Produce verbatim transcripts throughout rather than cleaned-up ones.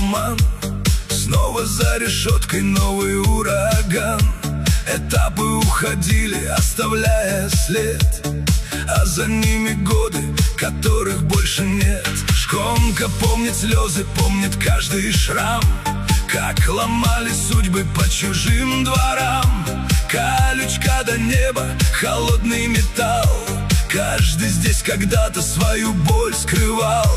туман, снова за решеткой новый ураган. Этапы уходили, оставляя след, а за ними годы, которых больше нет. Шконка помнит слезы, помнит каждый шрам, как ломали судьбы по чужим дворам. Колючка до неба, холодный металл, каждый здесь когда-то свою боль скрывал.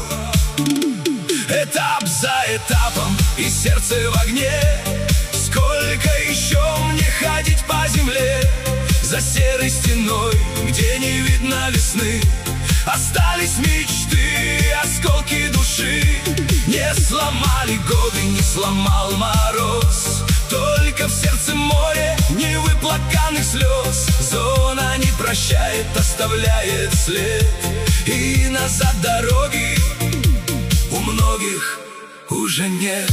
Этап за этапом, и сердце в огне. Сколько еще мне ходить по земле? За серой стеной, где не видно весны, остались мечты, осколки души. Не сломали годы, не сломал мороз, только в сердце море невыплаканных слез. Зона не прощает, оставляет след, и назад дороги у многих уже нет.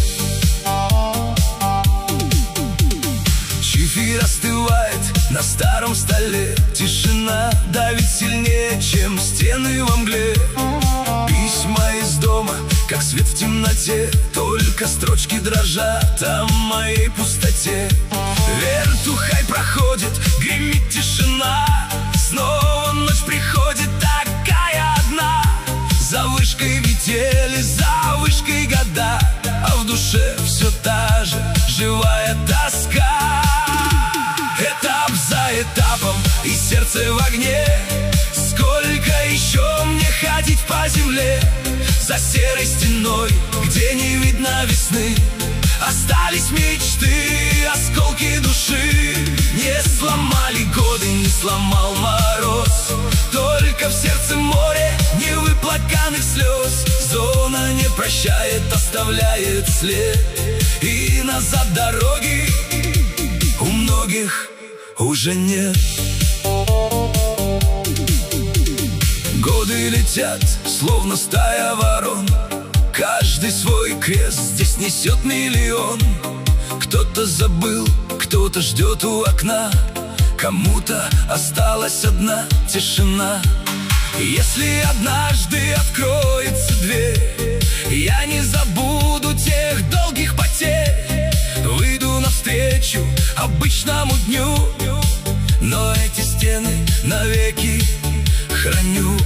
Чифирь остывает на старом столе, тишина давит сильнее, чем стены во мгле. Письма из дома, как свет в темноте, только строчки дрожат о моей пустоте. Вертухай проходит, гремит тишина, снова ночь приходит такая одна. За вышкой метели, за вышкой года, а в душе все та же живая тоска. Этап за этапом, и сердце в огне. Сколько еще мне ходить по земле? За серой стеной, где не видно весны, остались мечты, осколки души. Не сломали годы, не сломал мороз, только в сердце море невыплаканных слез. Зона не прощает, оставляет след, и назад дороги у многих уже нет. Годы летят, словно стая ворон, каждый свой крест здесь несет миллион. Кто-то забыл, кто-то ждет у окна, кому-то осталась одна тишина. Если однажды откроется дверь, я не забуду тех долгих потерь. Выйду навстречу обычному дню, но эти стены навеки храню.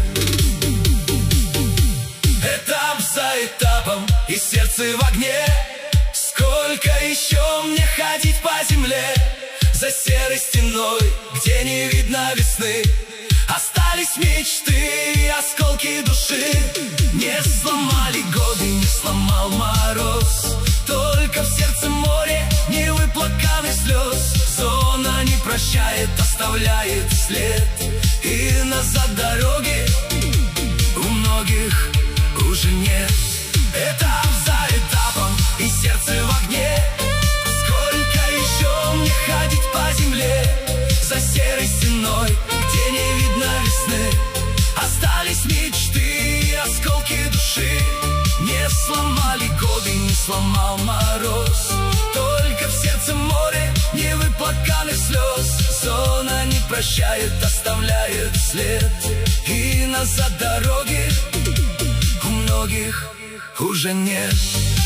Этап за этапом, и сердце в огне. Сколько еще мне ходить по земле? За серой стеной, где не видно весны, остались мечты, осколки души. Не сломали годы, не сломал мороз, только в сердце море невыплаканных слез. Зона не прощает, оставляет след, и назад дороги у многих уже нет. Этап за этапом, и сердце в огне. Сколько еще мне ходить по земле? За серой стеной, где не видно весны, остались мечты, осколки души. Не сломали годы, не сломал мороз, только в сердце море невыплаканных слез. Зона не прощает, оставляет след, и назад дороги у многих уже нет.